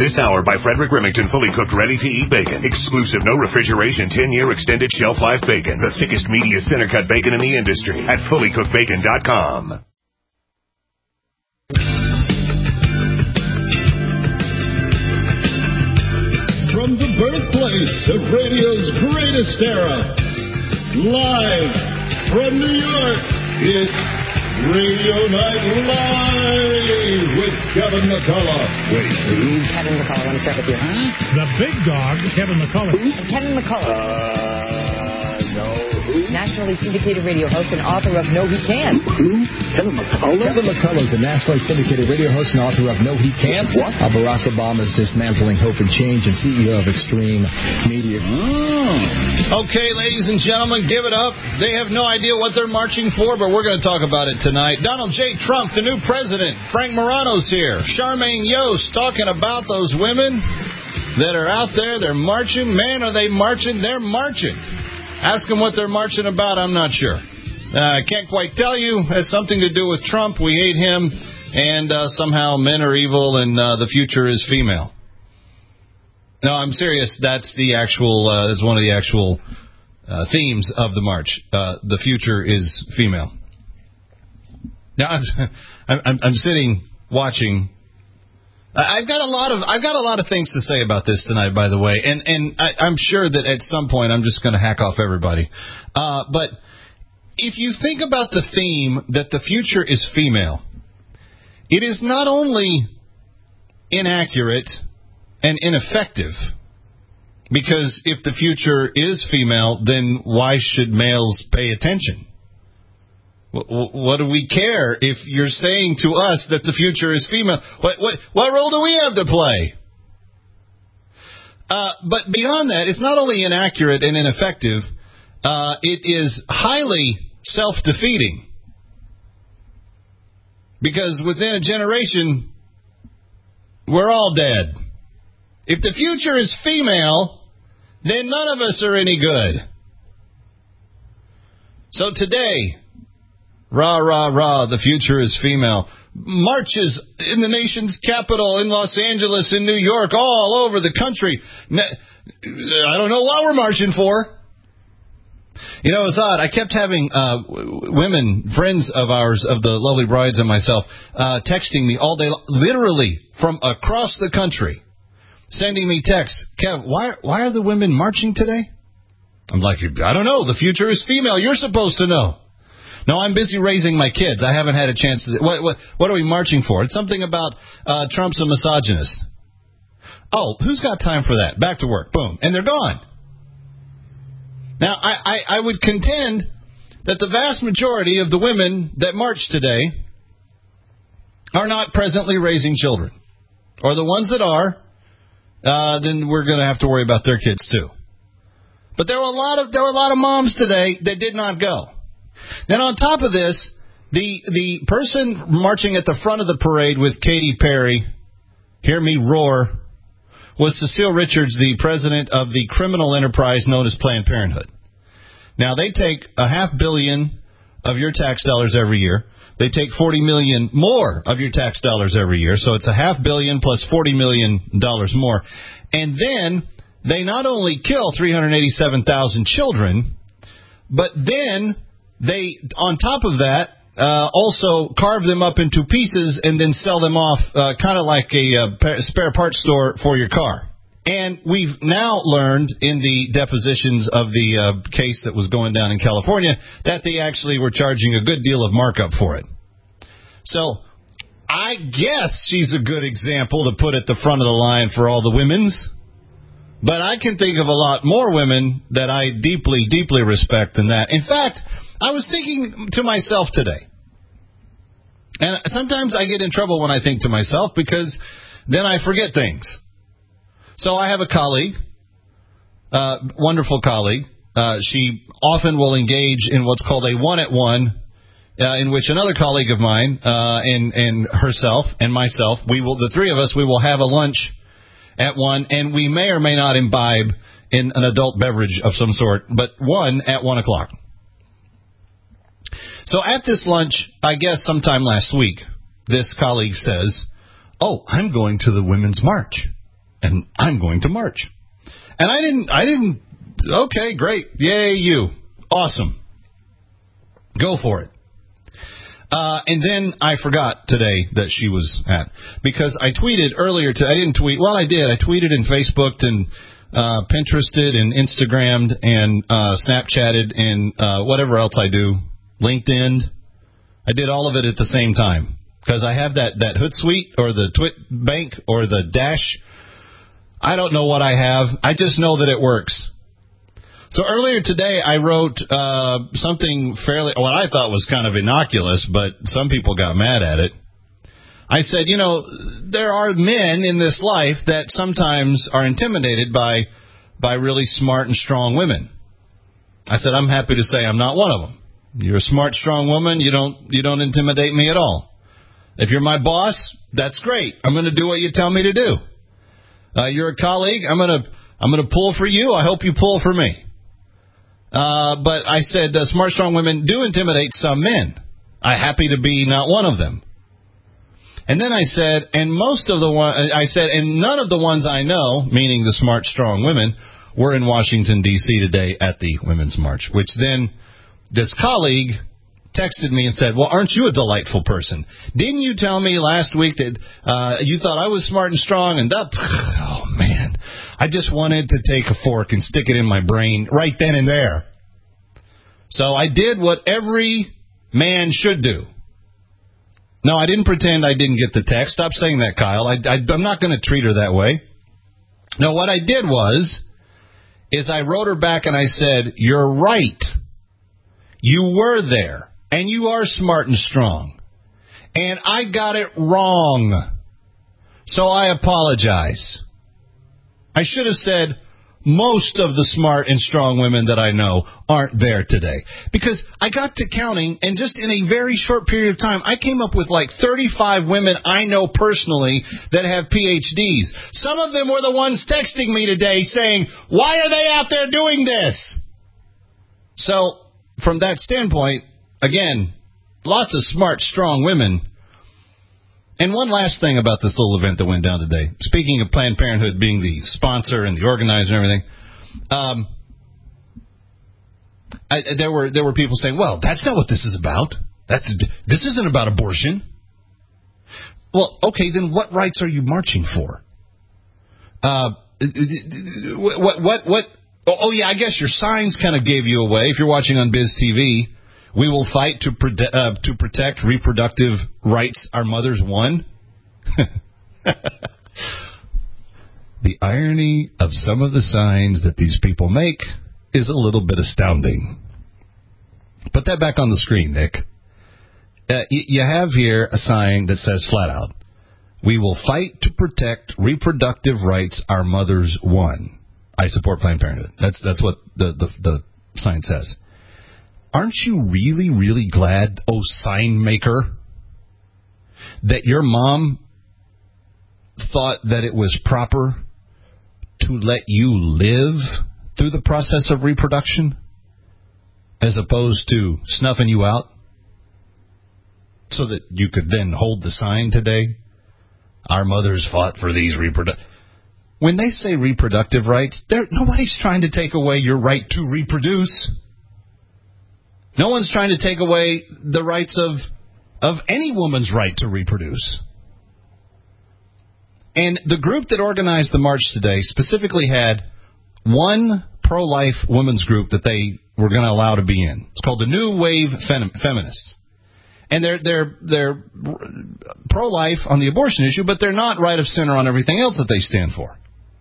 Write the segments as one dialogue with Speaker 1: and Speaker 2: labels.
Speaker 1: This hour by Frederick Remington, fully cooked, ready-to-eat bacon. Exclusive, no refrigeration, 10-year extended shelf life bacon. The thickest, meatiest center-cut bacon in the industry at fullycookedbacon.com.
Speaker 2: From the birthplace of radio's greatest era, live from New York, it's Radio Night Live with Kevin McCullough. Wait, who?
Speaker 3: Kevin McCullough, let me start with you.
Speaker 4: The big dog, Kevin McCullough.
Speaker 3: And Kevin McCullough.
Speaker 2: No.
Speaker 3: Nationally syndicated radio host and author of No He Can't.
Speaker 2: Who? Kevin McCullough?
Speaker 5: Kevin McCullough is a nationally syndicated radio host and author of No He Can't.
Speaker 2: What?
Speaker 5: Barack Obama's Dismantling Hope and Change and CEO of Extreme Media.
Speaker 6: Oh. Okay, ladies and gentlemen, give it up. They have no idea what they're marching for, but we're going to talk about it tonight. Donald J. Trump, the new president. Frank Morano's here. Charmaine Yost talking about those women that are out there. They're marching. Man, are they marching? They're marching. Ask them what they're marching about. I'm not sure. I can't quite tell you. It has something to do with Trump. We hate him. And somehow men are evil and the future is female. No, I'm serious. That's the actual. That's one of the actual themes of the march. The future is female. Now I'm sitting watching. I've got a lot of things to say about this tonight, by the way, and I'm sure that at some point I'm just going to hack off everybody. But if you think about the theme that the future is female, it is not only inaccurate and ineffective, because if the future is female, then why should males pay attention? What do we care if you're saying to us that the future is female? What role do we have to play? But beyond that, it's not only inaccurate and ineffective, it is highly self-defeating. Because within a generation, we're all dead. If the future is female, then none of us are any good. So today, rah, rah, rah, the future is female. Marches in the nation's capital, in Los Angeles, in New York, all over the country. I don't know what we're marching for. You know, it's odd. I kept having women, friends of ours, of the lovely brides and myself, texting me all day, literally from across the country, sending me texts. Kev, why are the women marching today? I'm like, I don't know. The future is female. You're supposed to know. No, I'm busy raising my kids. I haven't had a chance to... What are we marching for? It's something about Trump's a misogynist. Oh, who's got time for that? Back to work. Boom. And they're gone. Now, I would contend that the vast majority of the women that march today are not presently raising children. Or the ones that are, then we're going to have to worry about their kids too. But there were a lot of moms today that did not go. Then on top of this, the person marching at the front of the parade with Katy Perry, hear me roar, was Cecile Richards, the president of the criminal enterprise known as Planned Parenthood. Now, they take $500 million of your tax dollars every year. They take $40 million more of your tax dollars every year. So it's $500 million plus $40 million more. And then they not only kill 387,000 children, but then they, on top of that, also carve them up into pieces and then sell them off kind of like a spare parts store for your car. And we've now learned in the depositions of the case that was going down in California that they actually were charging a good deal of markup for it. So I guess she's a good example to put at the front of the line for all the women's. But I can think of a lot more women that I deeply, deeply respect than that. In fact, I was thinking to myself today, and sometimes I get in trouble when I think to myself because then I forget things. So I have a colleague, wonderful colleague. She often will engage in what's called a one-at-one, in which another colleague of mine and herself and myself, the three of us, we will have a lunch at 1, and we may or may not imbibe in an adult beverage of some sort, but one at 1 o'clock. So at this lunch, I guess sometime last week, this colleague says, "Oh, I'm going to the Women's March." and I'm going to march. And I didn't, okay, great, yay you, awesome, go for it. And then I forgot today that she was at, because I tweeted earlier today. I didn't tweet, well, I did. I tweeted and Facebooked and Pinterested and Instagrammed and Snapchatted and whatever else I do, LinkedIn. I did all of it at the same time, because I have that Hootsuite or the TwitBank or the Dash. I don't know what I have. I just know that it works. So earlier today, I wrote something fairly, what I thought was kind of innocuous, but some people got mad at it. I said, there are men in this life that sometimes are intimidated by really smart and strong women. I said, I'm happy to say I'm not one of them. You're a smart, strong woman. You don't intimidate me at all. If you're my boss, that's great. I'm going to do what you tell me to do. You're a colleague. I'm going to pull for you. I hope you pull for me. But I said, smart, strong women do intimidate some men. I'm happy to be not one of them. And then I said, and none of the ones I know, meaning the smart, strong women, were in Washington, D.C. today at the Women's March, which then this colleague texted me and said, well, aren't you a delightful person? Didn't you tell me last week that you thought I was smart and strong? And oh, man, I just wanted to take a fork and stick it in my brain right then and there. So I did what every man should do. No, I didn't pretend I didn't get the text. Stop saying that, Kyle. I'm not going to treat her that way. No, what I did is I wrote her back and I said, you're right. You were there. And you are smart and strong. And I got it wrong. So I apologize. I should have said, most of the smart and strong women that I know aren't there today. Because I got to counting, and just in a very short period of time, I came up with like 35 women I know personally that have PhDs. Some of them were the ones texting me today saying, why are they out there doing this? So, from that standpoint, again, lots of smart, strong women. And one last thing about this little event that went down today. Speaking of Planned Parenthood being the sponsor and the organizer and everything, there were people saying, well, that's not what this is about. This isn't about abortion. Well, okay, then what rights are you marching for? What? Oh, yeah, I guess your signs kind of gave you away. If you're watching on Biz TV, we will fight to protect reproductive rights our mothers won. The irony of some of the signs that these people make is a little bit astounding. Put that back on the screen, Nick. You have here a sign that says flat out, we will fight to protect reproductive rights our mothers won. I support Planned Parenthood. That's what the sign says. Aren't you really, really glad, oh sign maker, that your mom thought that it was proper to let you live through the process of reproduction as opposed to snuffing you out so that you could then hold the sign today? Our mothers fought for these reproductive... When they say reproductive rights, nobody's trying to take away your right to reproduce. No one's trying to take away the rights of any woman's right to reproduce. And the group that organized the march today specifically had one pro-life women's group that they were going to allow to be in. It's called the New Wave Feminists. And they're pro-life on the abortion issue, but they're not right of center on everything else that they stand for.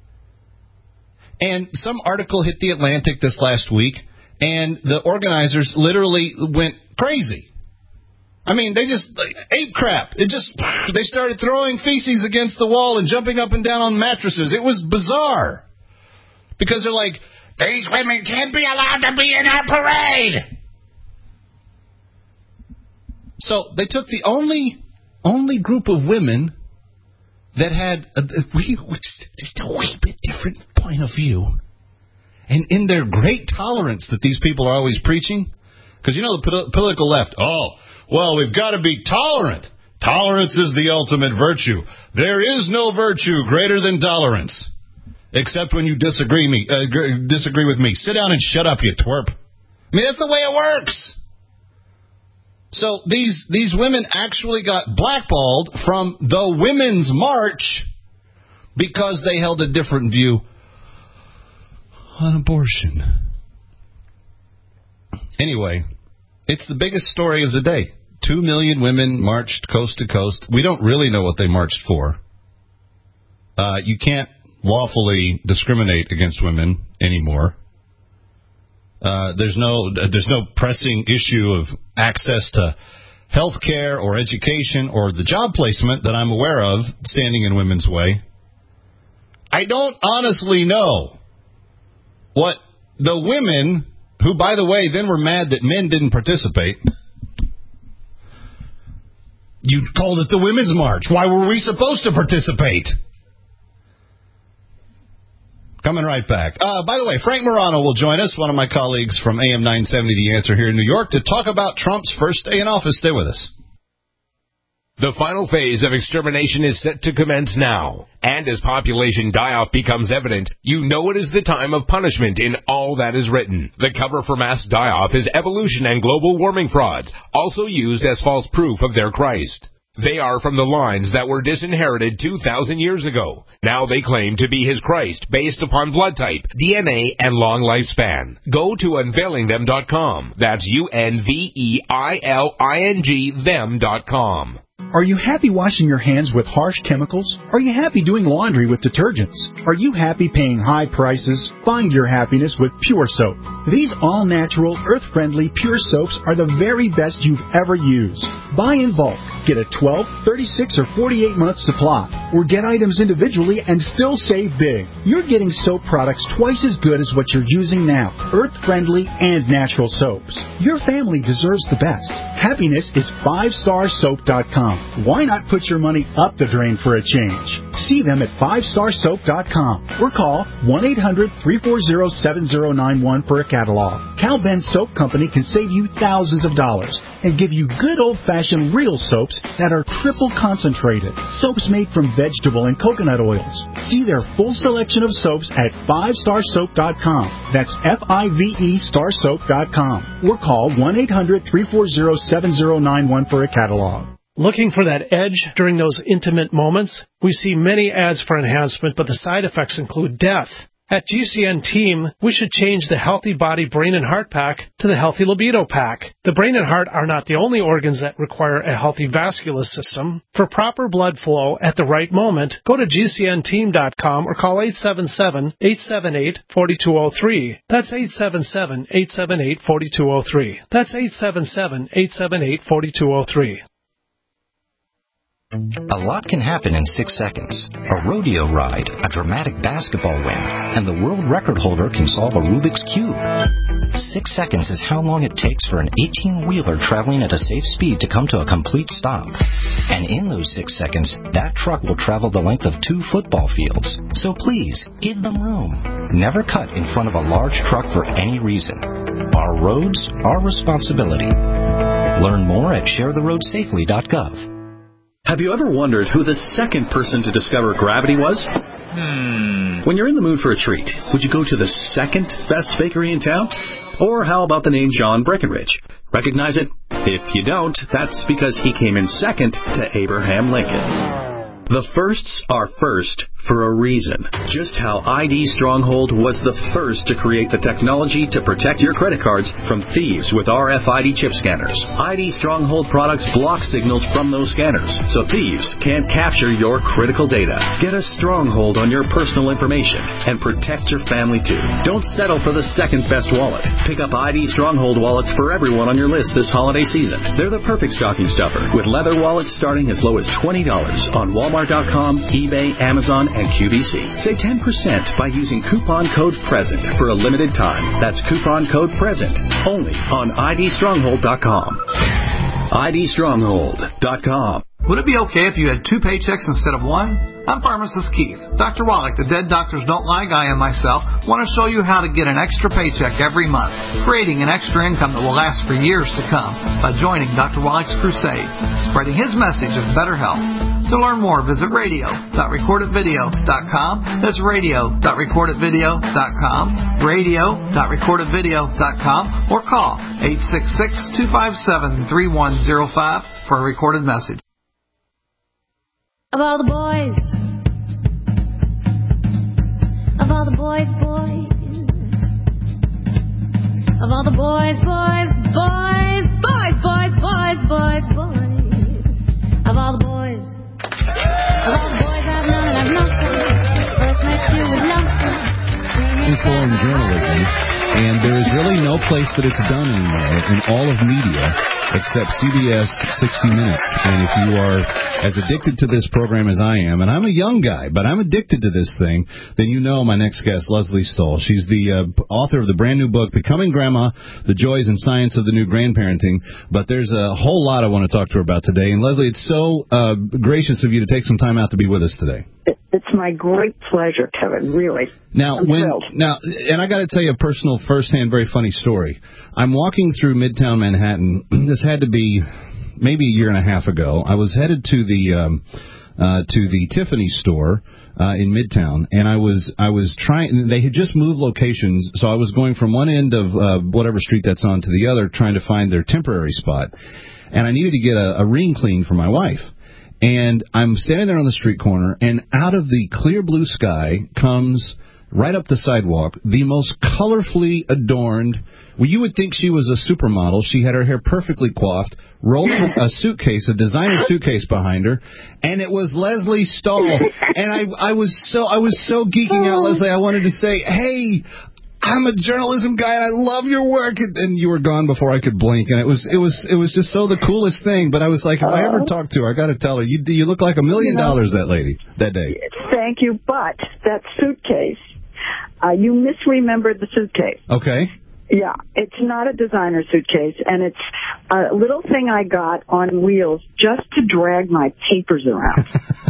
Speaker 6: And some article hit the Atlantic this last week, and the organizers literally went crazy. I mean, they just ate crap. They started throwing feces against the wall and jumping up and down on mattresses. It was bizarre. Because they're like, these women can't be allowed to be in our parade. So they took the only group of women that had just a wee bit different point of view. And in their great tolerance that these people are always preaching, because you know the political left, well, we've got to be tolerant. Tolerance is the ultimate virtue. There is no virtue greater than tolerance. Except when you disagree with me. Sit down and shut up, you twerp. I mean, that's the way it works. So these women actually got blackballed from the Women's March because they held a different view on abortion. Anyway, it's the biggest story of the day. 2 million women marched coast to coast. We don't really know what they marched for. You can't lawfully discriminate against women anymore. There's no pressing issue of access to health care or education or the job placement that I'm aware of standing in women's way. I don't honestly know what the women, who, by the way, then were mad that men didn't participate. You called it the Women's March. Why were we supposed to participate? Coming right back. By the way, Frank Morano will join us, one of my colleagues from AM 970 The Answer here in New York, to talk about Trump's first day in office. Stay with us.
Speaker 7: The final phase of extermination is set to commence now. And as population die-off becomes evident, you know it is the time of punishment in all that is written. The cover for mass die-off is evolution and global warming frauds, also used as false proof of their Christ. They are from the lines that were disinherited 2,000 years ago. Now they claim to be his Christ based upon blood type, DNA, and long lifespan. Go to unveilingthem.com. That's UNVEILING them.com.
Speaker 8: Are you happy washing your hands with harsh chemicals? Are you happy doing laundry with detergents? Are you happy paying high prices? Find your happiness with Pure Soap. These all-natural, earth-friendly Pure Soaps are the very best you've ever used. Buy in bulk. Get a 12, 36, or 48-month supply. Or get items individually and still save big. You're getting soap products twice as good as what you're using now. Earth-friendly and natural soaps. Your family deserves the best. Happiness is 5starsoap.com. Why not put your money up the drain for a change? See them at 5starsoap.com or call 1-800-340-7091 for a catalog. Cal Ben Soap Company can save you thousands of dollars and give you good old-fashioned real soaps that are triple concentrated. Soaps made from vegetable and coconut oils. See their full selection of soaps at 5starsoap.com. That's F-I-V-E starsoap.com or call 1-800-340-7091 for a catalog.
Speaker 4: Looking for that edge during those intimate moments? We see many ads for enhancement, but the side effects include death. At GCN Team, we should change the Healthy Body Brain and Heart Pack to the Healthy Libido Pack. The brain and heart are not the only organs that require a healthy vascular system. For proper blood flow at the right moment, go to GCNteam.com or call 877-878-4203. That's 877-878-4203. That's 877-878-4203.
Speaker 9: A lot can happen in 6 seconds. A rodeo ride, a dramatic basketball win, and the world record holder can solve a Rubik's Cube. 6 seconds is how long it takes for an 18-wheeler traveling at a safe speed to come to a complete stop. And in those 6 seconds, that truck will travel the length of 2 football fields. So please, give them room. Never cut in front of a large truck for any reason. Our roads, our responsibility. Learn more at sharetheroadsafely.gov.
Speaker 10: Have you ever wondered who the second person to discover gravity was? When you're in the mood for a treat, would you go to the second best bakery in town? Or how about the name John Breckenridge? Recognize it? If you don't, that's because he came in second to Abraham Lincoln. The firsts are first for a reason. Just how ID Stronghold was the first to create the technology to protect your credit cards from thieves with RFID chip scanners. ID Stronghold products block signals from those scanners, so thieves can't capture your critical data. Get a stronghold on your personal information and protect your family too. Don't settle for the second best wallet. Pick up ID Stronghold wallets for everyone on your list this holiday season. They're the perfect stocking stuffer, with leather wallets starting as low as $20 on Walmart.com, eBay, Amazon, and QVC. Save 10% by using coupon code PRESENT for a limited time. That's coupon code PRESENT only on IDStronghold.com. IDStronghold.com.
Speaker 11: Would it be okay if you had 2 paychecks instead of 1? I'm pharmacist Keith. Dr. Wallach, the Dead Doctors Don't Lie guy, and myself want to show you how to get an extra paycheck every month, creating an extra income that will last for years to come by joining Dr. Wallach's crusade, spreading his message of better health. To learn more, visit radio.recordedvideo.com. That's radio.recordedvideo.com, radio.recordedvideo.com, or call 866-257-3105 for a recorded message.
Speaker 12: Of all the boys, of all the boys, of all the boys, of all the boys, I've known and I've known some. First met you with lonesome.
Speaker 6: Informed journalism, and there is really no place that it's done anymore in all of media except CBS 60 Minutes. And if you are as addicted to this program as I am, and I'm a young guy, but I'm addicted to this thing, then you know my next guest, Leslie Stahl. She's the author of the brand new book, Becoming Grandma, The Joys and Science of the New Grandparenting. But there's a whole lot I want to talk to her about today. And Leslie, it's so gracious of you to take some time out to be with us today.
Speaker 13: It's my great pleasure, Kevin, really.
Speaker 6: Now, and I got to tell you a personal, firsthand, very funny story. I'm walking through Midtown Manhattan. This had to be maybe a year and a half ago. I was headed to the Tiffany store in Midtown, and I was trying. They had just moved locations, so I was going from one end of whatever street that's on to the other, trying to find their temporary spot. And I needed to get a ring clean for my wife. And I'm standing there on the street corner, and out of the clear blue sky comes, right up the sidewalk, the most colorfully adorned. Well, you would think she was a supermodel. She had her hair perfectly coiffed, rolled a suitcase, a designer suitcase behind her, and it was Leslie Stahl. And I was so geeking out, Leslie. I wanted to say, hey, I'm a journalism guy and I love your work, and you were gone before I could blink, and it was just so the coolest thing. But I was like, if I ever talk to her, I got to tell her, you look like $1 million that day.
Speaker 13: Thank you, but that suitcase, you misremembered the suitcase.
Speaker 6: Okay.
Speaker 13: Yeah, it's not a designer suitcase, and it's a little thing I got on wheels just to drag my papers around.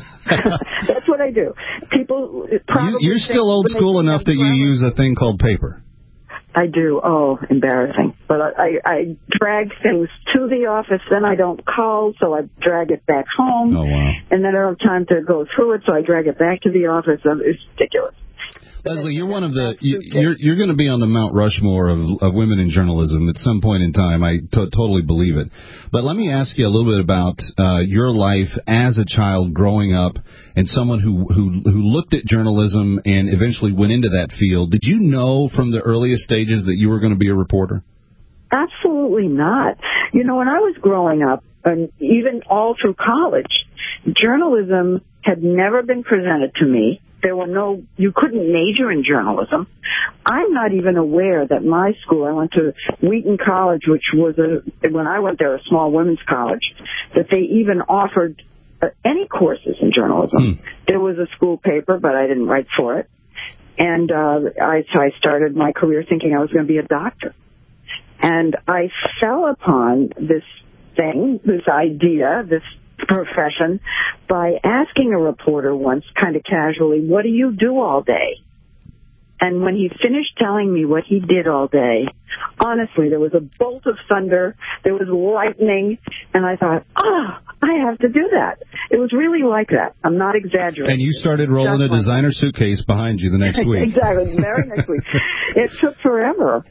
Speaker 13: That's what I do. People probably
Speaker 6: You're still old school enough that you use a thing called paper.
Speaker 13: I do. Oh, embarrassing. But I drag things to the office, then I don't call, so I drag it back home.
Speaker 6: Oh, wow.
Speaker 13: And then I don't have time to go through it, so I drag it back to the office. It's ridiculous.
Speaker 6: Leslie, you're one of the you're going to be on the Mount Rushmore of women in journalism at some point in time. I totally believe it. But let me ask you a little bit about your life as a child growing up, and someone who looked at journalism and eventually went into that field. Did you know from the earliest stages that you were going to be a reporter?
Speaker 13: Absolutely not. You know, when I was growing up, and even all through college, journalism had never been presented to me. You couldn't major in journalism. I'm not even aware that my school, I went to Wheaton College, which was when I went there, a small women's college, that they even offered any courses in journalism. There was a school paper, but I didn't write for it. And I started my career thinking I was going to be a doctor. And I fell upon this thing, this idea, this profession, by asking a reporter once, kind of casually, what do you do all day? And when he finished telling me what he did all day, honestly, there was a bolt of thunder, there was lightning, and I thought, I have to do that. It was really like that. I'm not exaggerating.
Speaker 6: And you started rolling a designer suitcase behind you the next week.
Speaker 13: Exactly, the very next week. It took forever.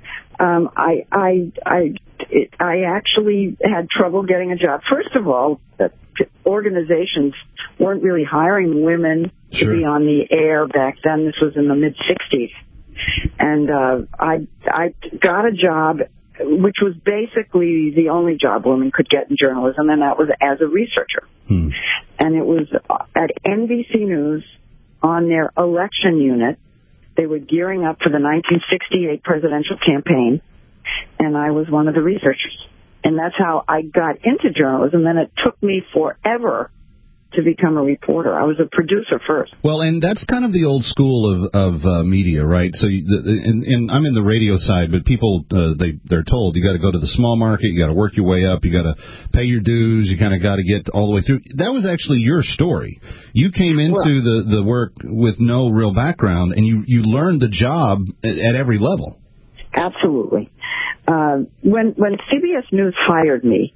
Speaker 13: I actually had trouble getting a job. First of all, the organizations weren't really hiring women to be on the air back then. This was in the mid-'60s. And I got a job, which was basically the only job women could get in journalism, and that was as a researcher. And it was at NBC News on their election unit. They were gearing up for the 1968 presidential campaign, and I was one of the researchers. And that's how I got into journalism. Then it took me forever to become a reporter. I was a producer first.
Speaker 6: Well, and that's kind of the old school of media, right? So, and I'm in the radio side, but people, they're told you got to go to the small market, you got to work your way up, you got to pay your dues, you kind of got to get all the way through. That was actually your story. You came into the work with no real background, and you learned the job at every level.
Speaker 13: Absolutely. when CBS News hired me,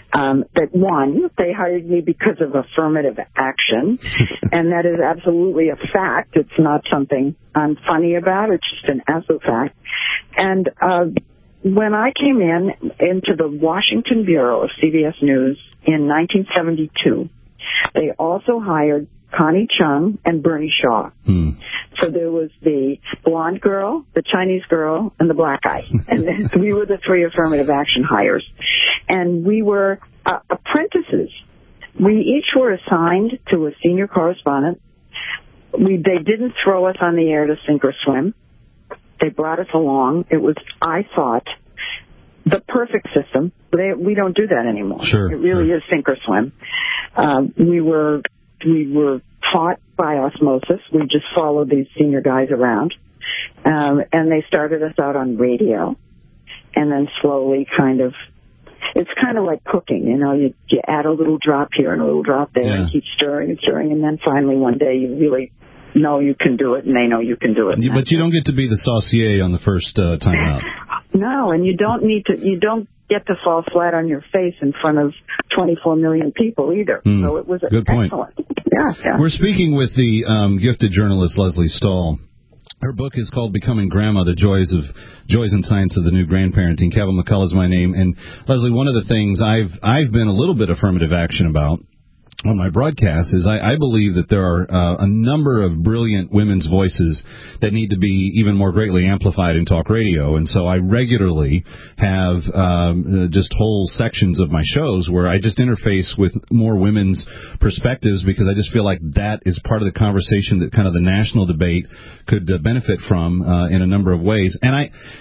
Speaker 13: they hired me because of affirmative action, and that is absolutely a fact. It's not something I'm funny about. It's just an absolute fact. And when I came into the Washington Bureau of CBS News in 1972, they also hired Connie Chung and Bernie Shaw. So there was the blonde girl, the Chinese girl, and the black guy. And then we were the three affirmative action hires. And we were apprentices. We each were assigned to a senior correspondent. They didn't throw us on the air to sink or swim. They brought us along. It was, I thought, the perfect system. We don't do that anymore.
Speaker 6: Sure,
Speaker 13: it really is sink or swim. We were taught by osmosis. We just followed these senior guys around. And they started us out on radio. And then slowly it's kind of like cooking, you add a little drop here and a little drop there and keep stirring and stirring. And then finally one day you really know you can do it and they know you can do it.
Speaker 6: But you don't get to be the saucier on the first time out.
Speaker 13: No, and you don't get to fall flat on your face in front of 24 million people either. So it was
Speaker 6: good point.
Speaker 13: Excellent. Yeah.
Speaker 6: We're speaking with the gifted journalist Lesley Stahl. Her book is called Becoming Grandma, The Joys and Science of the New Grandparenting. Kevin McCullough is my name. And Lesley, one of the things I've been a little bit affirmative action about on my broadcast is I believe that there are a number of brilliant women's voices that need to be even more greatly amplified in talk radio. And so I regularly have just whole sections of my shows where I just interface with more women's perspectives because I just feel like that is part of the conversation that kind of the national debate could benefit from in a number of ways. And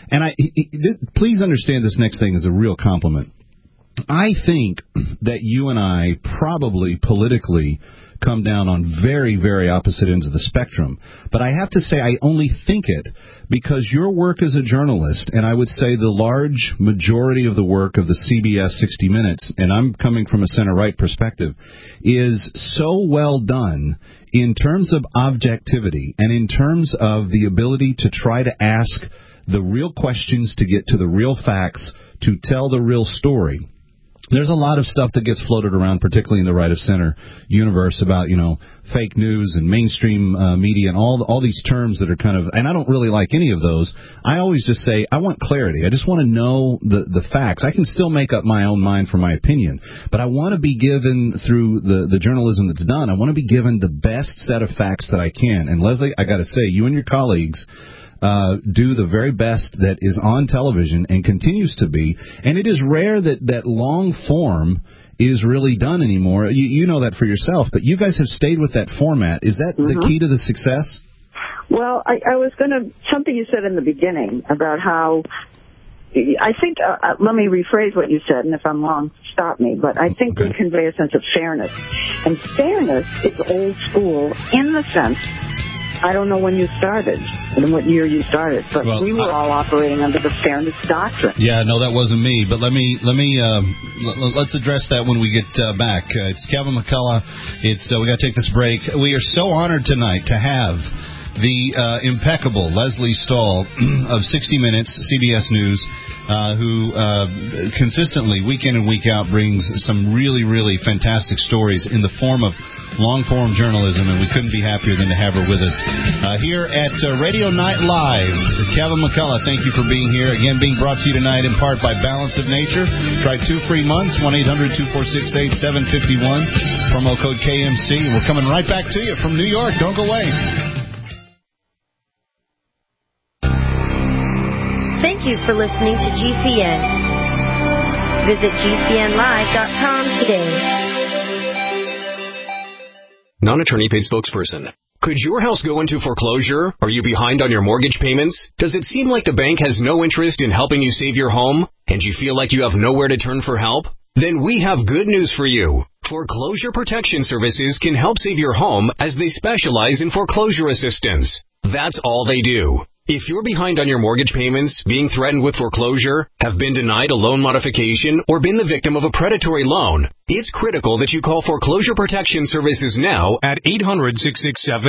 Speaker 6: please understand this next thing is a real compliment. I think that you and I probably politically come down on very, very opposite ends of the spectrum. But I have to say I only think it because your work as a journalist, and I would say the large majority of the work of the CBS 60 Minutes, and I'm coming from a center-right perspective, is so well done in terms of objectivity and in terms of the ability to try to ask the real questions, to get to the real facts, to tell the real story. There's a lot of stuff that gets floated around, particularly in the right-of-center universe, about, fake news and mainstream media and all these terms that are kind of, and I don't really like any of those. I always just say, I want clarity. I just want to know the facts. I can still make up my own mind for my opinion, but I want to be given, through the journalism that's done, I want to be given the best set of facts that I can. And Lesley, I got to say, you and your colleagues do the very best that is on television and continues to be. And it is rare that long form is really done anymore. You know that for yourself, but you guys have stayed with that format. Is that the key to the success?
Speaker 13: Well, I was going to, something you said in the beginning about how, I think, let me rephrase what you said, and if I'm wrong, stop me, but I think we convey a sense of fairness. And fairness is old school in the sense, I don't know when you started and what year you started, but we were all operating under the fairness doctrine.
Speaker 6: Yeah, no, that wasn't me. But let's address that when we get back. It's Kevin McCullough. We got to take this break. We are so honored tonight to have the impeccable Lesley Stahl of 60 Minutes, CBS News, who consistently, week in and week out, brings some really, really fantastic stories in the form of long-form journalism, and we couldn't be happier than to have her with us here at Radio Night Live. Kevin McCullough, thank you for being here. Again, being brought to you tonight in part by Balance of Nature. Try 2 free months, 1-800-246-8751, promo code KMC. We're coming right back to you from New York. Don't go away.
Speaker 14: Thank you for listening to GCN. Visit GCNlive.com today.
Speaker 15: Non-attorney paid spokesperson. Could your house go into foreclosure? Are you behind on your mortgage payments? Does it seem like the bank has no interest in helping you save your home? And you feel like you have nowhere to turn for help? Then we have good news for you. Foreclosure Protection Services can help save your home as they specialize in foreclosure assistance. That's all they do. If you're behind on your mortgage payments, being threatened with foreclosure, have been denied a loan modification, or been the victim of a predatory loan, it's critical that you call Foreclosure Protection Services now at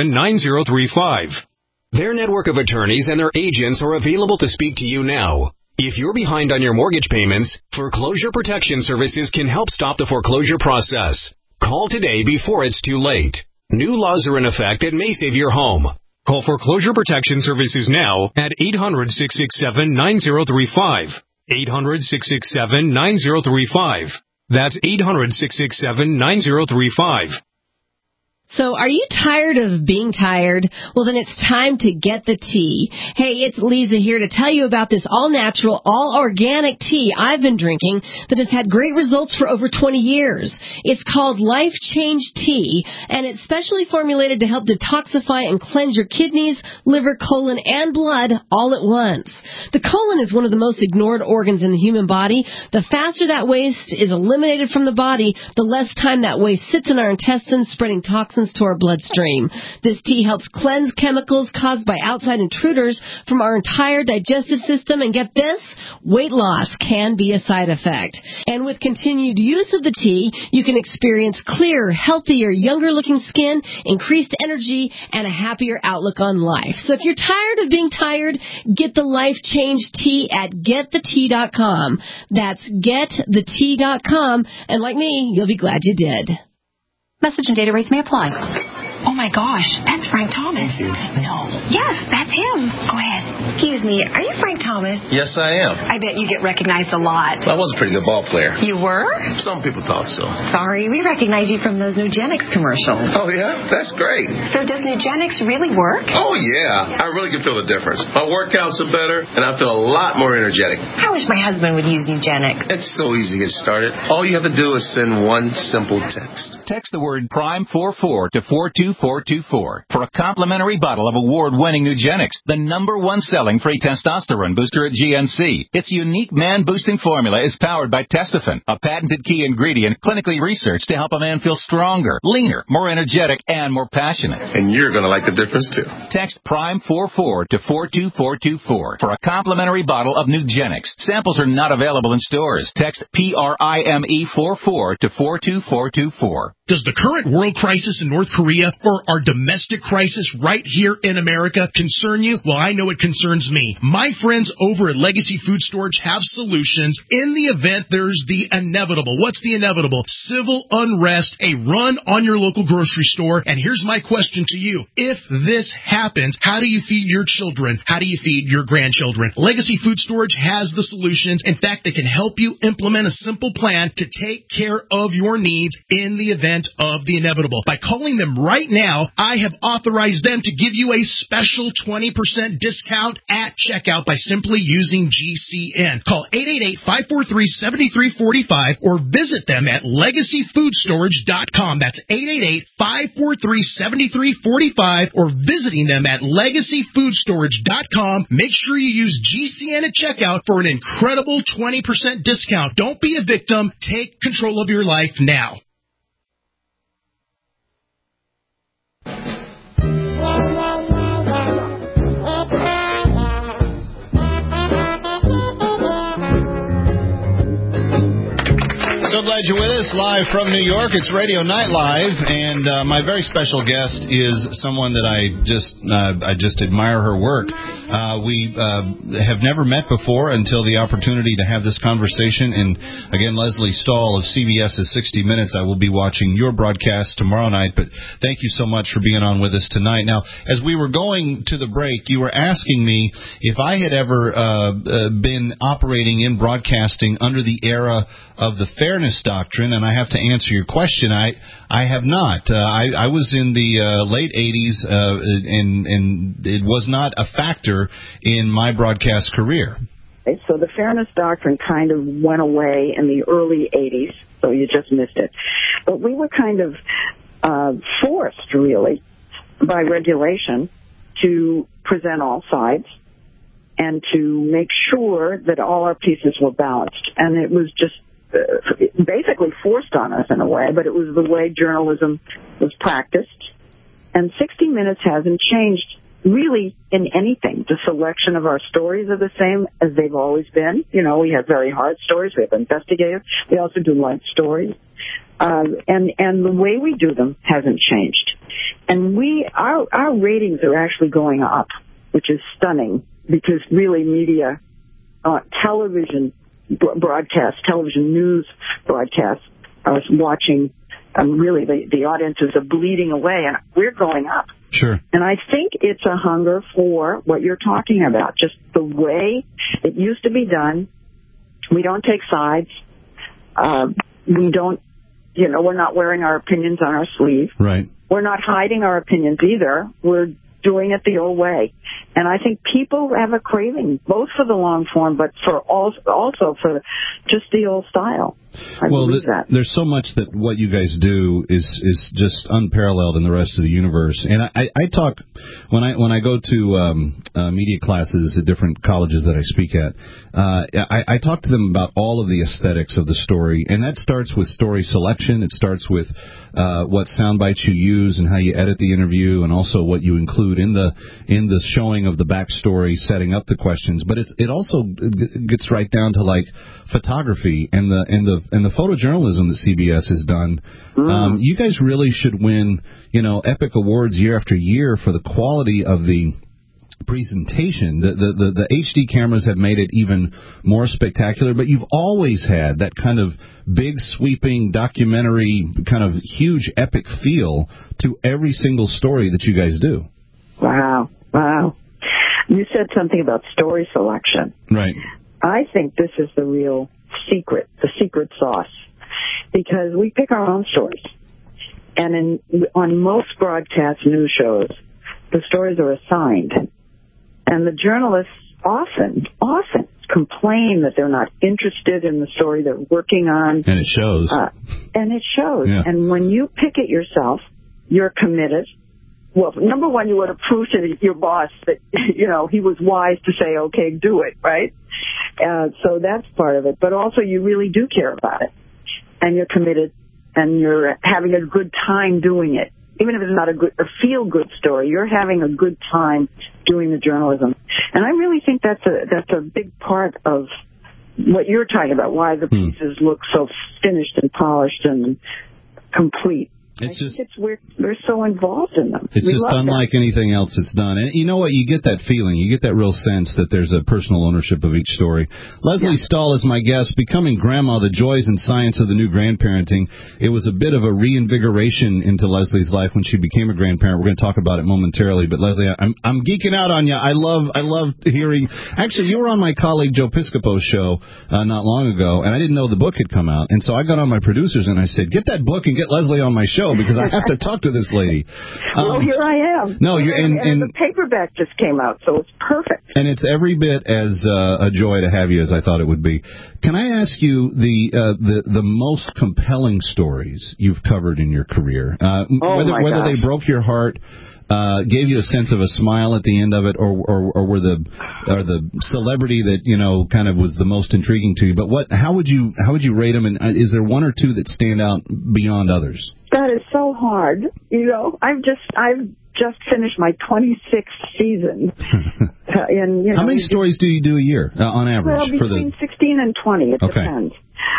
Speaker 15: 800-667-9035. Their network of attorneys and their agents are available to speak to you now. If you're behind on your mortgage payments, Foreclosure Protection Services can help stop the foreclosure process. Call today before it's too late. New laws are in effect that may save your home. Call Foreclosure Protection Services now at 800-667-9035. 800-667-9035. That's 800-667-9035.
Speaker 16: So are you tired of being tired? Well, then it's time to get the tea. Hey, it's Lisa here to tell you about this all-natural, all-organic tea I've been drinking that has had great results for over 20 years. It's called Life Change Tea, and it's specially formulated to help detoxify and cleanse your kidneys, liver, colon, and blood all at once. The colon is one of the most ignored organs in the human body. The faster that waste is eliminated from the body, the less time that waste sits in our intestines, spreading toxins to our bloodstream. This tea helps cleanse chemicals caused by outside intruders from our entire digestive system, and get this, weight loss can be a side effect. And with continued use of the tea, you can experience clearer, healthier, younger-looking skin, increased energy, and a happier outlook on life. So if you're tired of being tired, get the Life Change Tea at getthetea.com. That's getthetea.com, and like me, you'll be glad you did.
Speaker 17: Message and data rates may apply. Oh my gosh, that's Frank Thomas. No. Yes, that's him. Go ahead. Excuse me, are you Frank Thomas?
Speaker 18: Yes, I am.
Speaker 17: I bet you get recognized a lot.
Speaker 18: I was a pretty good ball player.
Speaker 17: You were?
Speaker 18: Some people thought so.
Speaker 17: Sorry, we recognize you from those Nugenics commercials.
Speaker 18: Oh, yeah? That's great.
Speaker 17: So does Nugenics really work?
Speaker 18: Oh, yeah. I really can feel the difference. My workouts are better, and I feel a lot more energetic.
Speaker 17: I wish my husband would use Nugenics.
Speaker 18: It's so easy to get started. All you have to do is send one simple text.
Speaker 19: Text the word PRIME44 to 42424 for a complimentary bottle of award-winning Nugenics, the #1 selling free testosterone booster at GNC. Its unique man-boosting formula is powered by Testofen, a patented key ingredient clinically researched to help a man feel stronger, leaner, more energetic, and more passionate.
Speaker 18: And you're going to like the difference, too.
Speaker 19: Text PRIME44 to 42424 for a complimentary bottle of Nugenics. Samples are not available in stores. Text PRIME44 to 42424.
Speaker 20: Does the current world crisis in North Korea or our domestic crisis right here in America concern you? Well, I know it concerns me. My friends over at Legacy Food Storage have solutions in the event there's the inevitable. What's the inevitable? Civil unrest, a run on your local grocery store. And here's my question to you. If this happens, how do you feed your children? How do you feed your grandchildren? Legacy Food Storage has the solutions. In fact, they can help you implement a simple plan to take care of your needs in the event of the inevitable. By calling them right now, I have authorized them to give you a special 20% discount at checkout by simply using GCN. Call 888-543-7345 or visit them at LegacyFoodStorage.com. That's 888-543-7345 or visiting them at LegacyFoodStorage.com. Make sure you use GCN at checkout for an incredible 20% discount. Don't be a victim. Take control of your life now.
Speaker 6: So glad you're with us live from New York. It's Radio Night Live, and my very special guest is someone that I just admire her work. We have never met before until the opportunity to have this conversation. And again, Leslie Stahl of CBS's 60 Minutes. I will be watching your broadcast tomorrow night, but thank you so much for being on with us tonight. Now, as we were going to the break, you were asking me if I had ever been operating in broadcasting under the era of the Fairness Doctrine, and I have to answer your question. I have not. I was in the late 80s, and it was not a factor in my broadcast career.
Speaker 13: So the Fairness Doctrine kind of went away in the early 80s, so you just missed it. But we were kind of forced, really, by regulation to present all sides and to make sure that all our pieces were balanced. And it was just basically forced on us in a way, but it was the way journalism was practiced. And 60 Minutes hasn't changed really in anything. The selection of our stories are the same as they've always been. You know, we have very hard stories. We have investigative. We also do light stories. And the way we do them hasn't changed. And our ratings are actually going up, which is stunning, because really media television broadcasts, television news broadcasts. I was watching, really, the audiences are bleeding away, and we're going up.
Speaker 6: Sure.
Speaker 13: And I think it's a hunger for what you're talking about, just the way it used to be done. We don't take sides. We don't, we're not wearing our opinions on our sleeve.
Speaker 6: Right.
Speaker 13: We're not hiding our opinions either. We're doing it the old way. And I think people have a craving, both for the long form, but for also for just the old style. I believe that.
Speaker 6: There's so much that what you guys do is just unparalleled in the rest of the universe. And I talk when I go to media classes at different colleges that I speak at. I talk to them about all of the aesthetics of the story, and that starts with story selection. It starts with what sound bites you use and how you edit the interview, and also what you include in the showing of the backstory, setting up the questions. But it also gets right down to like photography and the photojournalism that CBS has done. You guys really should win, epic awards year after year for the quality of the presentation. The HD cameras have made it even more spectacular, but you've always had that kind of big, sweeping, documentary, kind of huge, epic feel to every single story that you guys do.
Speaker 13: Wow. You said something about story selection.
Speaker 6: Right.
Speaker 13: I think this is the real secret, the secret sauce, because we pick our own stories. And on most broadcast news shows, the stories are assigned. And the journalists often complain that they're not interested in the story they're working on.
Speaker 6: And it shows.
Speaker 13: Yeah. And when you pick it yourself, you're committed. Well, number one, you would have proved to your boss that, he was wise to say, okay, do it, right? So that's part of it. But also you really do care about it. And you're committed. And you're having a good time doing it. Even if it's not a feel-good story, you're having a good time doing the journalism. And I really think that's a big part of what you're talking about, why the pieces look so finished and polished and complete. We're so involved in them.
Speaker 6: It's just unlike anything else that's done. And you know what? You get that feeling. You get that real sense that there's a personal ownership of each story. Leslie Stahl is my guest. Becoming Grandma, the joys and science of the new grandparenting. It was a bit of a reinvigoration into Leslie's life when she became a grandparent. We're going to talk about it momentarily. But Leslie, I'm geeking out on you. I love hearing. Actually, you were on my colleague Joe Piscopo's show not long ago, and I didn't know the book had come out. And so I got on my producers and I said, get that book and get Leslie on my show, because I have to talk to this lady.
Speaker 13: Well, here I am.
Speaker 6: No,
Speaker 13: and the paperback just came out, so it's perfect.
Speaker 6: And it's every bit as a joy to have you as I thought it would be. Can I ask you the most compelling stories you've covered in your career? Whether they broke your heart, gave you a sense of a smile at the end of it, or were the celebrity that kind of was the most intriguing to you. But how would you rate them? And is there one or two that stand out beyond others?
Speaker 13: That is so hard. I've just finished my 26th season.
Speaker 6: How many stories do you do a year on average?
Speaker 13: Well, between 16 and 20. It depends.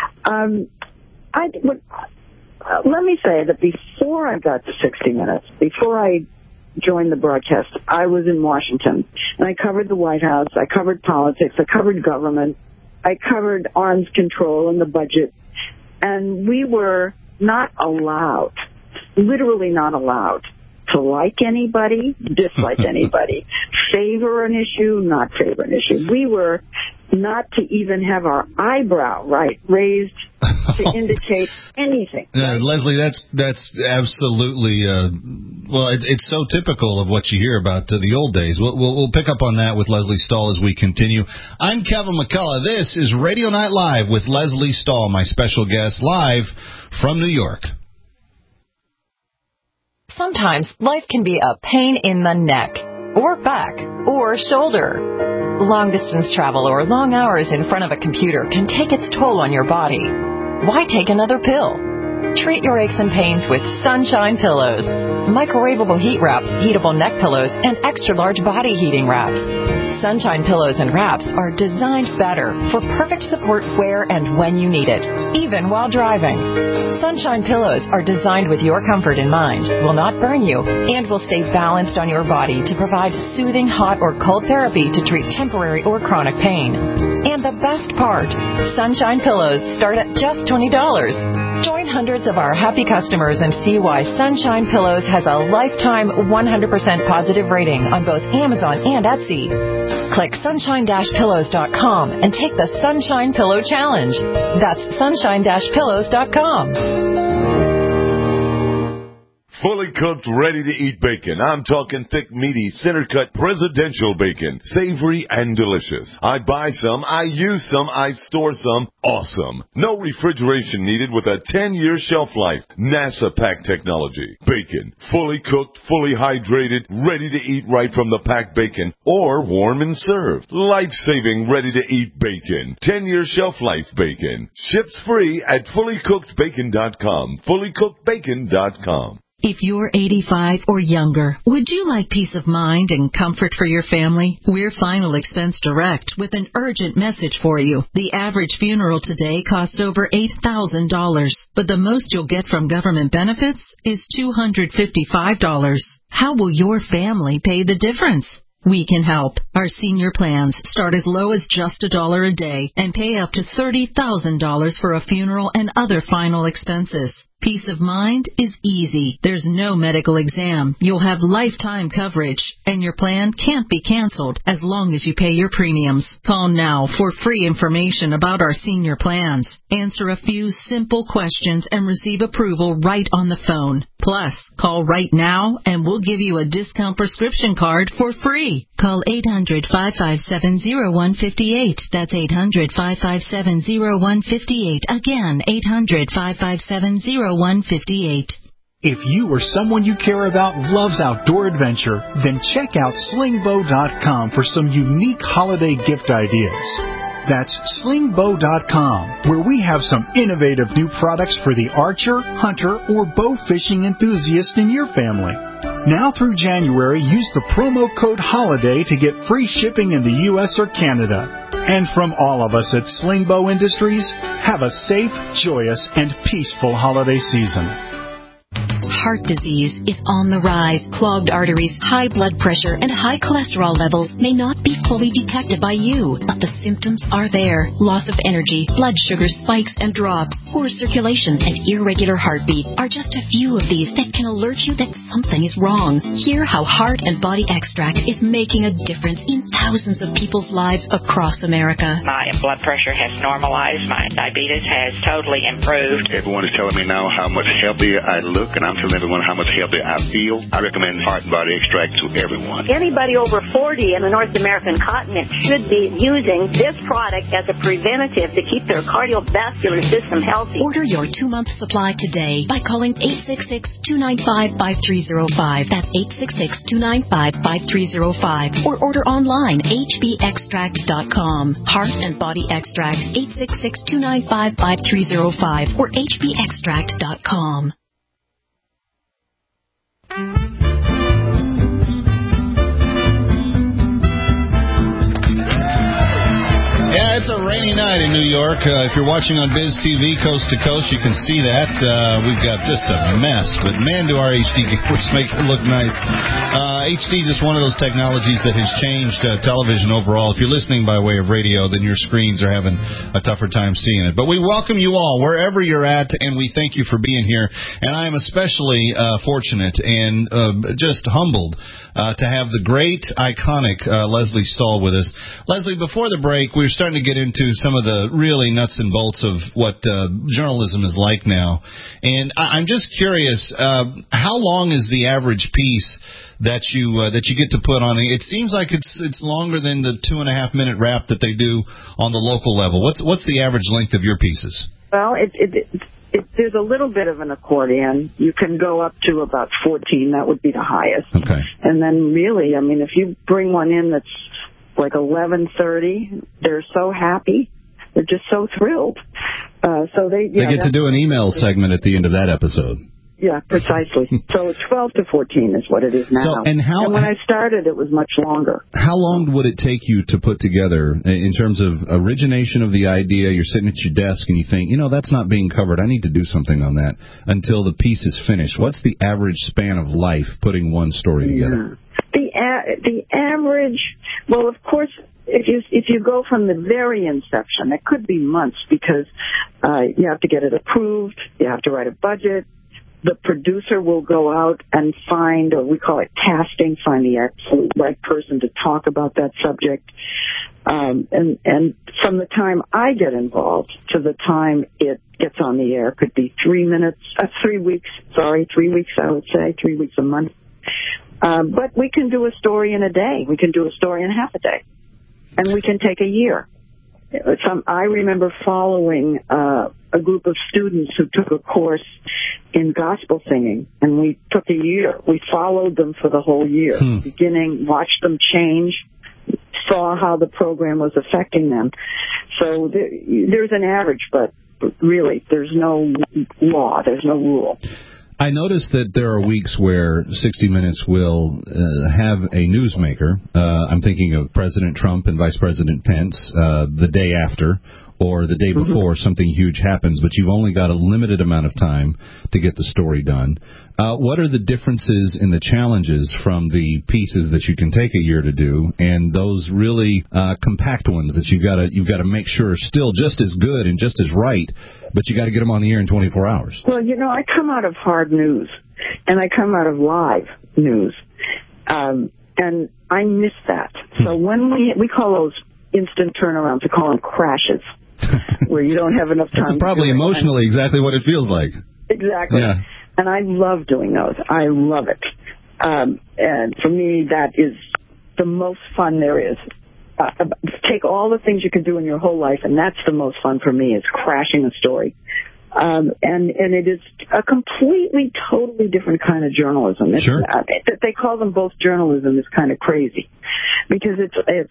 Speaker 13: Let me say that before I got to 60 Minutes, before I joined the broadcast, I was in Washington, and I covered the White House, I covered politics, I covered government, I covered arms control and the budget, and we were not allowed, literally not allowed, to like anybody, dislike anybody, favor an issue, not favor an issue. We were not to even have our eyebrow raised to indicate anything.
Speaker 6: Leslie, that's absolutely it's so typical of what you hear about the old days. We'll pick up on that with Leslie Stahl as we continue. I'm Kevin McCullough. This is Radio Night Live with Leslie Stahl, my special guest, live from New York.
Speaker 3: Sometimes life can be a pain in the neck, or back, or shoulder. Long-distance travel or long hours in front of a computer can take its toll on your body. Why take another pill? Treat your aches and pains with Sunshine Pillows. Microwavable heat wraps, heatable neck pillows, and extra-large body heating wraps. Sunshine Pillows and wraps are designed better for perfect support where and when you need it, even while driving. Sunshine Pillows are designed with your comfort in mind, will not burn you, and will stay balanced on your body to provide soothing hot or cold therapy to treat temporary or chronic pain. And the best part, Sunshine Pillows start at just $20. Join hundreds of our happy customers and see why Sunshine Pillows has a lifetime 100% positive rating on both Amazon and Etsy. Click sunshine-pillows.com and take the Sunshine Pillow Challenge. That's sunshine-pillows.com.
Speaker 21: Fully cooked, ready-to-eat bacon. I'm talking thick, meaty, center-cut presidential bacon. Savory and delicious. I buy some, I use some, I store some. Awesome. No refrigeration needed with a 10-year shelf life. NASA pack technology. Bacon. Fully cooked, fully hydrated, ready to eat right from the packed bacon. Or warm and served. Life-saving, ready-to-eat bacon. 10-year shelf life bacon. Ships free at fullycookedbacon.com. Fullycookedbacon.com.
Speaker 22: If you're 85 or younger, would you like peace of mind and comfort for your family? We're Final Expense Direct with an urgent message for you. The average funeral today costs over $8,000, but the most you'll get from government benefits is $255. How will your family pay the difference? We can help. Our senior plans start as low as just $1 a day and pay up to $30,000 for a funeral and other final expenses. Peace of mind is easy. There's no medical exam. You'll have lifetime coverage, and your plan can't be canceled as long as you pay your premiums. Call now for free information about our senior plans. Answer a few simple questions and receive approval right on the phone. Plus, call right now and we'll give you a discount prescription card for free. Call 800-557-0158. That's 800-557-0158. Again, 800-557-0158.
Speaker 8: If you or someone you care about loves outdoor adventure, then check out slingbow.com for some unique holiday gift ideas. That's slingbow.com, where we have some innovative new products for the archer, hunter, or bow fishing enthusiast in your family. Now through January, use the promo code HOLIDAY to get free shipping in the U.S. or Canada. And from all of us at Slingbow Industries, have a safe, joyous, and peaceful holiday season.
Speaker 23: Heart disease is on the rise. Clogged arteries, high blood pressure, and high cholesterol levels may not be fully detected by you, but the symptoms are there. Loss of energy, blood sugar spikes and drops, poor circulation, and irregular heartbeat are just a few of these that can alert you that something is wrong. Hear how Heart and Body Extract is making a difference in thousands of people's lives across America.
Speaker 24: My blood pressure has normalized. My diabetes has totally improved.
Speaker 25: Everyone is telling me now how much healthier I look, and I'm telling everyone how much healthier I feel. I recommend Heart and Body Extract to everyone.
Speaker 13: Anybody over 40 in the North American continent should be using this product as a preventative to keep their cardiovascular system healthy.
Speaker 23: Order your 2-month supply today by calling 866-295-5305. That's 866-295-5305. Or order online, hbextract.com. Heart and Body Extract, 866-295-5305 or hbextract.com.
Speaker 6: Yeah, it's a rainy night in New York. If you're watching on Biz TV coast to coast, you can see that. We've got just a mess, but man, do our HD cameras make it look nice. HD is just one of those technologies that has changed television overall. If you're listening by way of radio, then your screens are having a tougher time seeing it. But we welcome you all, wherever you're at, and we thank you for being here. And I am especially fortunate and just humbled to have the great, iconic Lesley Stahl with us. Lesley, before the break, we were starting to get into some of the really nuts and bolts of what journalism is like now. And I'm just curious, how long is the average piece that you get to put on? It seems like it's longer than the 2.5-minute wrap that they do on the local level. What's the average length of your pieces?
Speaker 13: Well, there's a little bit of an accordion. You can go up to about 14. That would be the highest.
Speaker 6: Okay.
Speaker 13: And then really, I mean, if you bring one in that's like 11:30, they're so happy. They're just so thrilled. So they
Speaker 6: get to do an email segment at the end of that episode.
Speaker 13: Yeah, precisely. So 12 to 14 is what it is now.
Speaker 6: And
Speaker 13: when I started, it was much longer.
Speaker 6: How long would it take you to put together, in terms of origination of the idea, you're sitting at your desk and you think, that's not being covered, I need to do something on that, until the piece is finished? What's the average span of life putting one story together?
Speaker 13: The average, well, of course, if you go from the very inception, it could be months because you have to get it approved, you have to write a budget. The producer will go out and find, or we call it casting, find the absolute right person to talk about that subject. And from the time I get involved to the time it gets on the air could be 3 weeks, I would say, 3 weeks a month. But we can do a story in a day. We can do a story in half a day. And we can take a year. I remember following a group of students who took a course in gospel singing, and we took a year. We followed them for the whole year, beginning, watched them change, saw how the program was affecting them. So there's an average, but really there's no law, there's no rule.
Speaker 6: I noticed that there are weeks where 60 Minutes will have a newsmaker. I'm thinking of President Trump and Vice President Pence the day after or the day before something huge happens, but you've only got a limited amount of time to get the story done. What are the differences in the challenges from the pieces that you can take a year to do and those really compact ones that you've got to make sure are still just as good and just as right, but you got to get them on the air in 24 hours?
Speaker 13: Well, I come out of hard news, and I come out of live news, and I miss that. So when we call those instant turnarounds, we call them crashes, where you don't have enough time.
Speaker 6: That's probably emotionally exactly what it feels like.
Speaker 13: Exactly.
Speaker 6: Yeah.
Speaker 13: And I love doing those. I love it. And for me, that is the most fun there is. Take all the things you can do in your whole life, and that's the most fun for me, is crashing a story. And it is a completely, totally different kind of journalism.
Speaker 6: Sure.
Speaker 13: That they call them both journalism is kind of crazy, because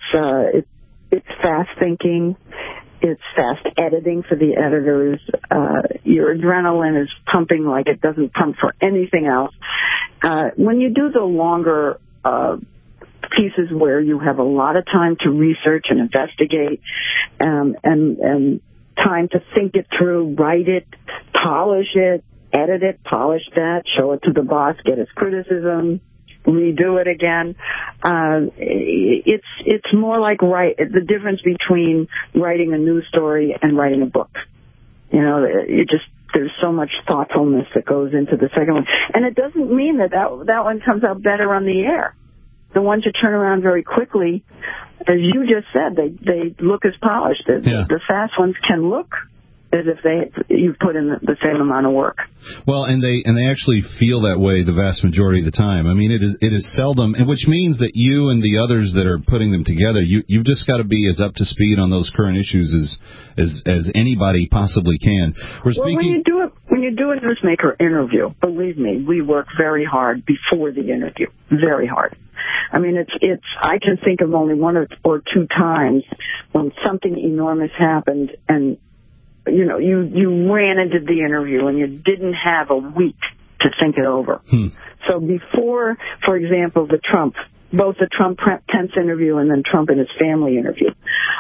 Speaker 13: it's fast thinking, it's fast editing for the editors. Your adrenaline is pumping like it doesn't pump for anything else. When you do the longer pieces where you have a lot of time to research and investigate, and time to think it through, write it, polish it, edit it, polish that, show it to the boss, get his criticism, redo it again. It's more like the difference between writing a news story and writing a book. There's so much thoughtfulness that goes into the second one. And it doesn't mean that one comes out better on the air. The ones you turn around very quickly, as you just said, they look as polished. The fast ones can look as if you've put in the same amount of work.
Speaker 6: Well, and they actually feel that way the vast majority of the time. I mean, it is seldom, and which means that you and the others that are putting them together, you've just got to be as up to speed on those current issues as anybody possibly can.
Speaker 13: When you do a newsmaker interview, believe me, we work very hard before the interview, very hard. I mean, I can think of only one or two times when something enormous happened, and you ran into the interview and you didn't have a week to think it over. So before, for example, both the Trump-Pence interview and then Trump and his family interview,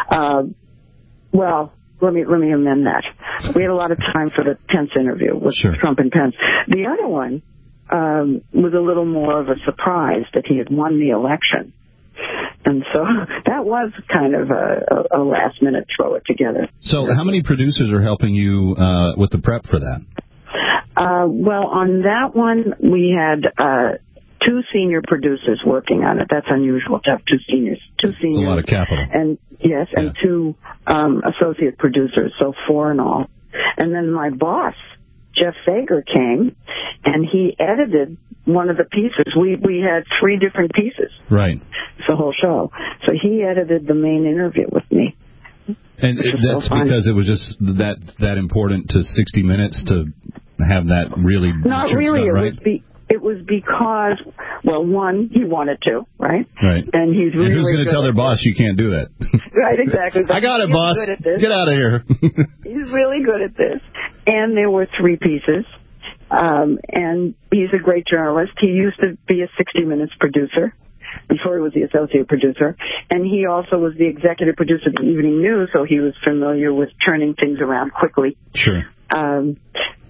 Speaker 13: let me amend that. We had a lot of time for the Pence interview with Trump and Pence. The other one was a little more of a surprise that he had won the election. And so that was kind of a last-minute throw it together.
Speaker 6: So how many producers are helping you with the prep for that?
Speaker 13: Well, on that one, we had 2 senior producers working on it. That's unusual to have 2 seniors. That's a
Speaker 6: lot of capital.
Speaker 13: And 2 associate producers, so 4 in all. And then my boss, Jeff Fager, came, and he edited one of the pieces. We had 3 different pieces.
Speaker 6: Right.
Speaker 13: The whole show. So he edited the main interview with me.
Speaker 6: And that's because it was just that important to 60 Minutes to have that really...
Speaker 13: Not really.
Speaker 6: Stuff, right?
Speaker 13: It was because, well, one, he wanted to, right?
Speaker 6: Right.
Speaker 13: And he's really
Speaker 6: who's going to tell their boss you can't do that?
Speaker 13: Right, exactly.
Speaker 6: I got it, boss. Get out of here.
Speaker 13: He's really good at this. And there were 3 pieces. And he's a great journalist. He used to be a 60 Minutes producer before he was the associate producer. And he also was the executive producer of the Evening News, so he was familiar with turning things around quickly.
Speaker 6: Sure.
Speaker 13: And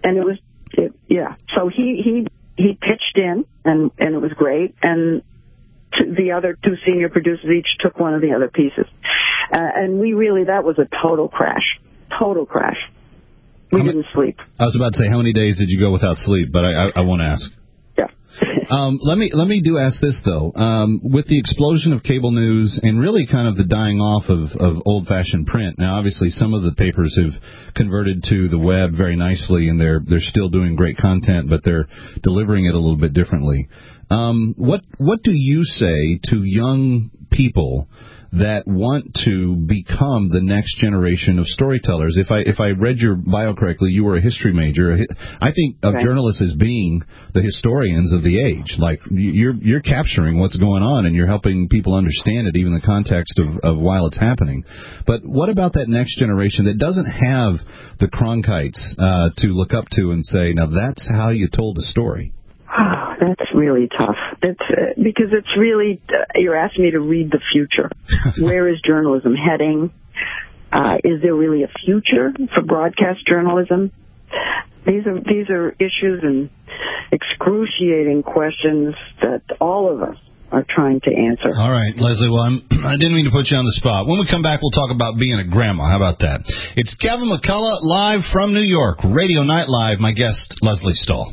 Speaker 13: so he pitched in, and it was great. And the other 2 senior producers each took one of the other pieces. And that was a total crash. Total crash. We didn't sleep.
Speaker 6: I was about to say, how many days did you go without sleep? But I won't ask.
Speaker 13: Yeah.
Speaker 6: Let me ask this though. With the explosion of cable news and really kind of the dying off of old-fashioned print. Now, obviously, some of the papers have converted to the web very nicely, and they're still doing great content, but they're delivering it a little bit differently. What do you say to young people that want to become the next generation of storytellers? If I read your bio correctly, you were a history major. I think of journalists as being the historians of the age. Like you're capturing what's going on and you're helping people understand it, even the context of while it's happening. But what about that next generation that doesn't have the Cronkites to look up to and say, now that's how you told a story?
Speaker 13: Oh, that's really tough. It's because it's really you're asking me to read the future. Where is journalism heading? Is there really a future for broadcast journalism? These are issues and excruciating questions that all of us are trying to answer.
Speaker 6: All right, Leslie. Well, I didn't mean to put you on the spot. When we come back, we'll talk about being a grandma. How about that? It's Kevin McCullough live from New York, Radio Night Live. My guest, Leslie Stahl.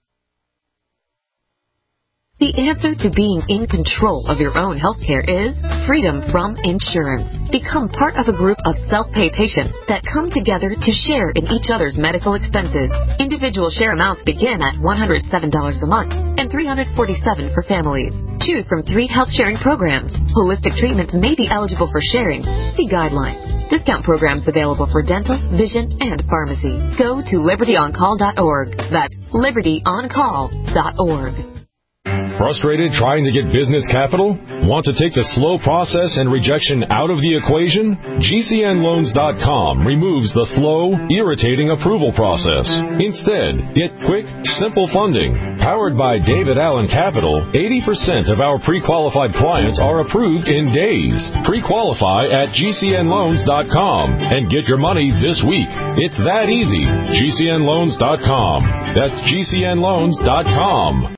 Speaker 1: The answer to being in control of your own healthcare is freedom from insurance. Become part of a group of self-pay patients that come together to share in each other's medical expenses. Individual share amounts begin at $107 a month and $347 for families. Choose from 3 health-sharing programs. Holistic treatments may be eligible for sharing. See guidelines. Discount programs available for dental, vision, and pharmacy. Go to libertyoncall.org. That's libertyoncall.org.
Speaker 2: Frustrated trying to get business capital? Want to take the slow process and rejection out of the equation? GCNloans.com removes the slow, irritating approval process. Instead, get quick, simple funding. Powered by David Allen Capital, 80% of our pre-qualified clients are approved in days. Pre-qualify at GCNloans.com and get your money this week. It's that easy. GCNloans.com. That's GCNloans.com.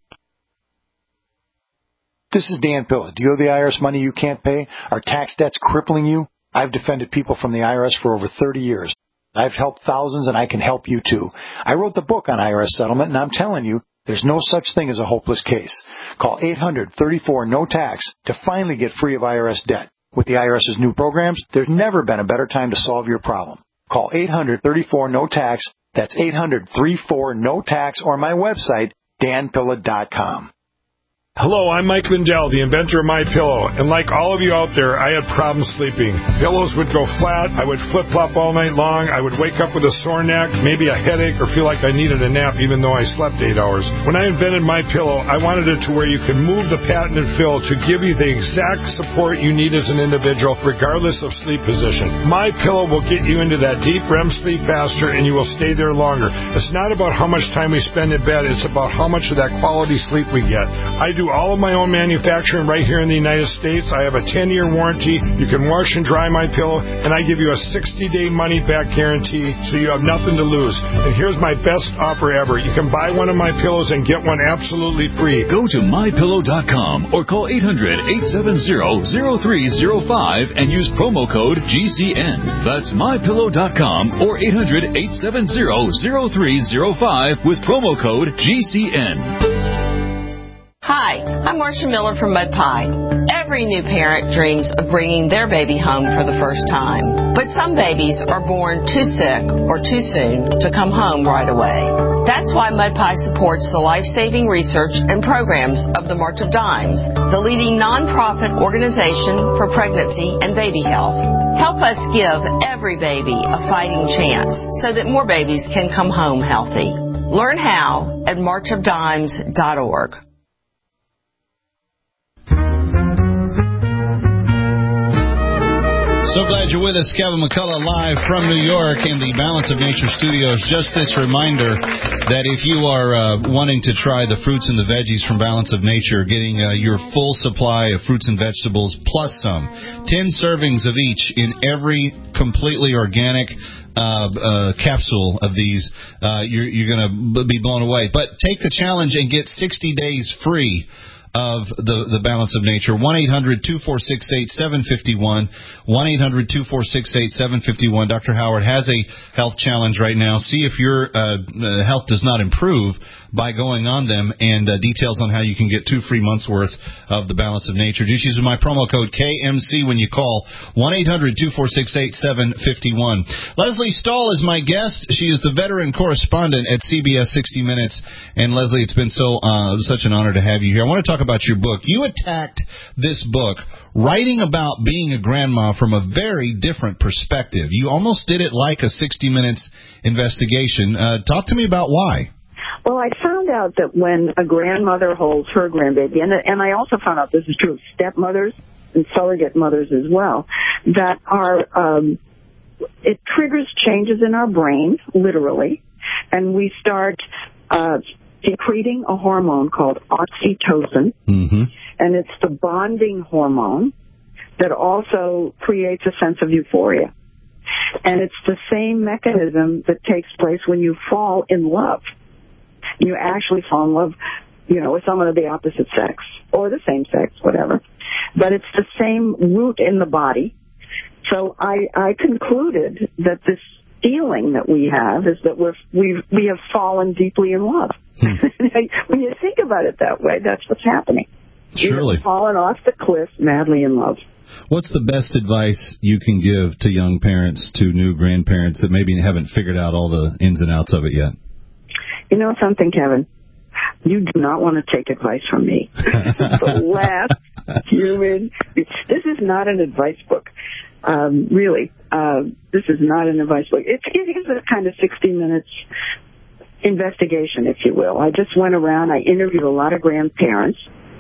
Speaker 4: This is Dan Pilla. Do you owe the IRS money you can't pay? Are tax debts crippling you? I've defended people from the IRS for over 30 years. I've helped thousands, and I can help you too. I wrote the book on IRS settlement, and I'm telling you, there's no such thing as a hopeless case. Call 800-34-NO-TAX to finally get free of IRS debt. With the IRS's new programs, there's never been a better time to solve your problem. Call 800-34-NO-TAX. That's 800-34-NO-TAX, or my website, danpilla.com.
Speaker 5: Hello, I'm Mike Lindell, the inventor of MyPillow, and like all of you out there, I had problems sleeping. Pillows would go flat, I would flip-flop all night long, I would wake up with a sore neck, maybe a headache, or feel like I needed a nap even though I slept 8 hours. When I invented MyPillow, I wanted it to where you could move the patented fill to give you the exact support you need as an individual, regardless of sleep position. MyPillow will get you into that deep REM sleep faster, and you will stay there longer. It's not about how much time we spend in bed, it's about how much of that quality sleep we get. I do all of my own manufacturing right here in the United States. I have a 10-year warranty. You can wash and dry my pillow, and I give you a 60-day money-back guarantee, so you have nothing to lose. And here's my best offer ever. You can buy one of my pillows and get one absolutely free.
Speaker 7: Go to MyPillow.com or call 800-870-0305 and use promo code GCN. That's MyPillow.com or 800-870-0305 with promo code GCN.
Speaker 1: Hi, I'm Marcia Miller from Mud Pie. Every new parent dreams of bringing their baby home for the first time. But some babies are born too sick or too soon to come home right away. That's why Mud Pie supports the life-saving research and programs of the March of Dimes, the leading nonprofit organization for pregnancy and baby health. Help us give every baby a fighting chance so that more babies can come home healthy. Learn how at marchofdimes.org.
Speaker 6: So glad you're with us. Kevin McCullough live from New York in the Balance of Nature studios. Just this reminder that if you are wanting to try the fruits and the veggies from Balance of Nature, getting your full supply of fruits and vegetables plus some, 10 servings of each in every completely organic capsule of these, you're going to be blown away. But take the challenge and get 60 days free of the balance of nature. 1-800-246-8751. 1-800-246-8751. Dr. Howard has a health challenge right now. See if your health does not improve by going on them, and details on how you can get 2 free months' worth of the balance of nature. Just use my promo code KMC when you call 1-800-246-8751. Leslie Stahl is my guest. She is the veteran correspondent at CBS 60 Minutes. And Leslie, it's been such an honor to have you here. I want to talk about your book. You attacked this book writing about being a grandma from a very different perspective. You almost did it like a 60 Minutes investigation. Talk to me about why.
Speaker 13: Well, I found out that when a grandmother holds her grandbaby, and I also found out this is true of stepmothers and surrogate mothers as well, that it triggers changes in our brain, literally, and we start secreting a hormone called oxytocin, and it's the bonding hormone that also creates a sense of euphoria. And it's the same mechanism that takes place when you fall in love. You actually fall in love, with someone of the opposite sex or the same sex, whatever. But it's the same root in the body. So I concluded that this feeling that we have is that we have fallen deeply in love. When you think about it that way, that's what's happening.
Speaker 6: Surely.
Speaker 13: You've fallen off the cliff madly in love.
Speaker 6: What's the best advice you can give to young parents, to new grandparents that maybe haven't figured out all the ins and outs of it yet?
Speaker 13: You know something, Kevin? You do not want to take advice from me. The last human. This is not an advice book. Really. This is not an advice book. It is a kind of 60 Minutes investigation, if you will. I just went around. I interviewed a lot of grandparents.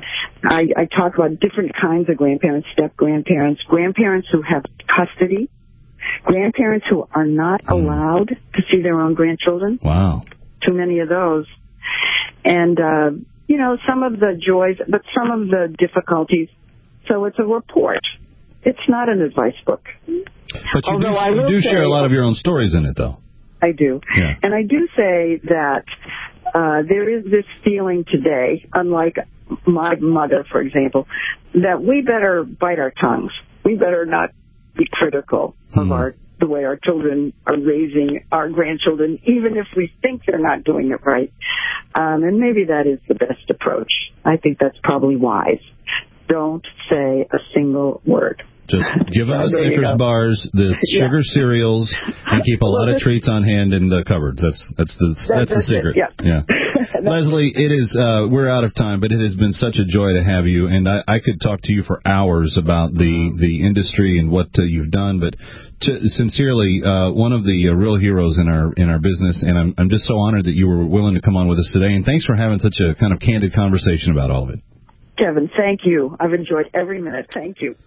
Speaker 13: I talk about different kinds of grandparents, step-grandparents, grandparents who have custody, grandparents who are not allowed to see their own grandchildren.
Speaker 6: Wow.
Speaker 13: Too many of those. And, some of the joys, but some of the difficulties. So it's a report. It's not an advice book.
Speaker 6: But you do share a lot of your own stories in it, though.
Speaker 13: I do.
Speaker 6: Yeah.
Speaker 13: And I do say that there is this feeling today, unlike my mother, for example, that we better bite our tongues. We better not be critical of the way our children are raising our grandchildren, even if we think they're not doing it right. And maybe that is the best approach. I think that's probably wise. Don't say a single word.
Speaker 6: Just give them the Snickers bars, the sugar cereals, and keep a lot of treats on hand in the cupboards. That's the secret. Yeah. Leslie, it is we're out of time, but it has been such a joy to have you, and I could talk to you for hours about the industry and what you've done. But sincerely, one of the real heroes in our business, and I'm just so honored that you were willing to come on with us today. And thanks for having such a kind of candid conversation about all of it.
Speaker 13: Kevin, thank you. I've enjoyed every minute. Thank you.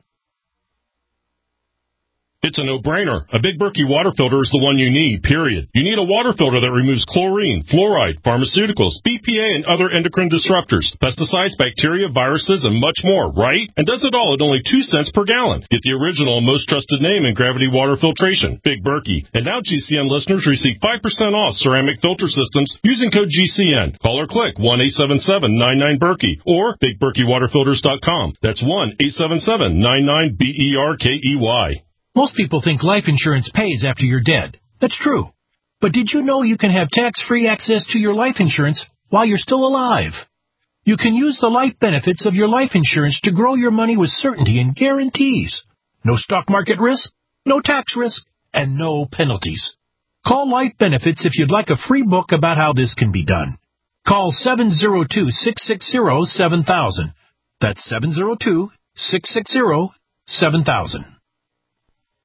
Speaker 9: It's a no-brainer. A Big Berkey water filter is the one you need, period. You need a water filter that removes chlorine, fluoride, pharmaceuticals, BPA, and other endocrine disruptors, pesticides, bacteria, viruses, and much more, right? And does it all at only 2 cents per gallon. Get the original and most trusted name in gravity water filtration, Big Berkey. And now GCN listeners receive 5% off ceramic filter systems using code GCN. Call or click 1-877-99-BERKEY or BigBerkeyWaterFilters.com. That's 1-877-99-BERKEY.
Speaker 20: Most people think life insurance pays after you're dead. That's true. But did you know you can have tax-free access to your life insurance while you're still alive? You can use the life benefits of your life insurance to grow your money with certainty and guarantees. No stock market risk, no tax risk, and no penalties. Call Life Benefits if you'd like a free book about how this can be done. Call 702-660-7000. That's 702-660-7000.